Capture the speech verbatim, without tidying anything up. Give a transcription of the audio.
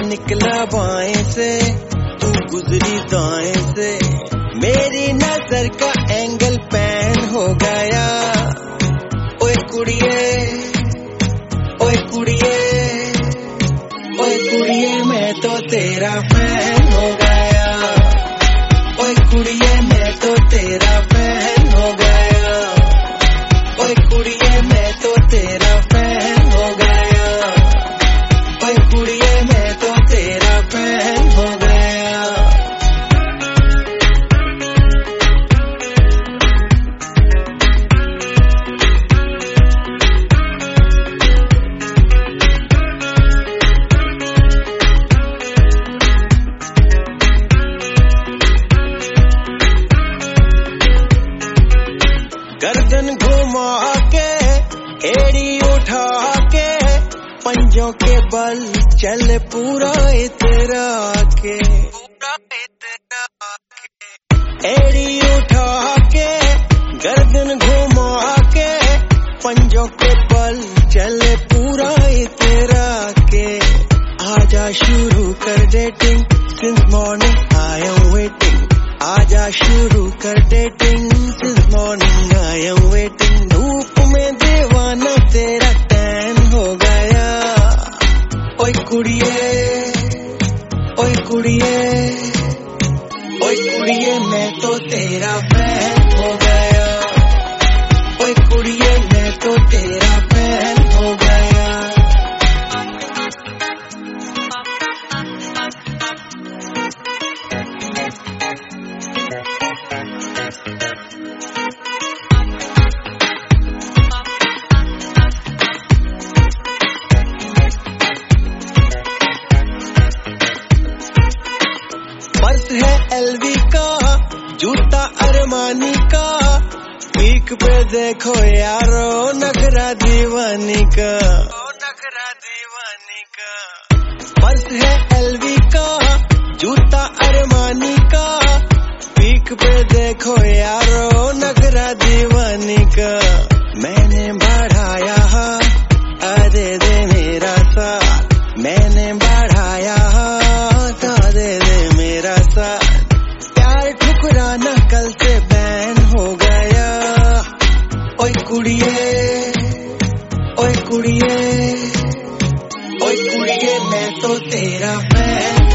निकला बाएं से, तू गुजरी दाएं से, मेरी नजर का एंगल पैन हो गया। ओए कुड़िए, ओए कुड़िए, ओए कुड़िए मैं तो तेरा फैन हो गया। ओए कुड़िए मैं तो तेरा फैन हो गया। ओए कुड़िए मैं तो तेरा फैन हो गया। ओए कुड़िए मैं तो तेरा फैन हो गया। गर्दन घुमा के, एड़ी उठा के, पंजों के बल चल पूरा इतरा के। एड़ी उठा के, गर्दन घुमा के, पंजों के बल चल पूरा इतरा के। आजा शुरू कर dating, since morning I am waiting. आजा शुरू कर dating, since morning I am waiting. धूप में दीवाना तेरा टैन हो गया। ओए कुड़िए, ओए कुड़िए, ओए कुड़िए मैं तो तेरा फैन हो गया। ओए कुड़िए मैं तो तेरा फैन हो गया। पर्स है एलवी का, जूता अरमानी का, पीक पे देखो यारो नखरा दीवानी का। नखरा दीवानी का। पर्स है एलवी का, जूता अरमानी का, पीक पे देखो यारो नखरा दीवानी का। मैंने बढ़ाया अरे दे मेरा साथ, मैंने बढ़ाया दे दे मेरा साथ। प्यार ठुकराना कल से बैन हो गया। ओए कुड़िए, ओए कुड़िए, ओए कुड़िए मैं तो तेरा फैन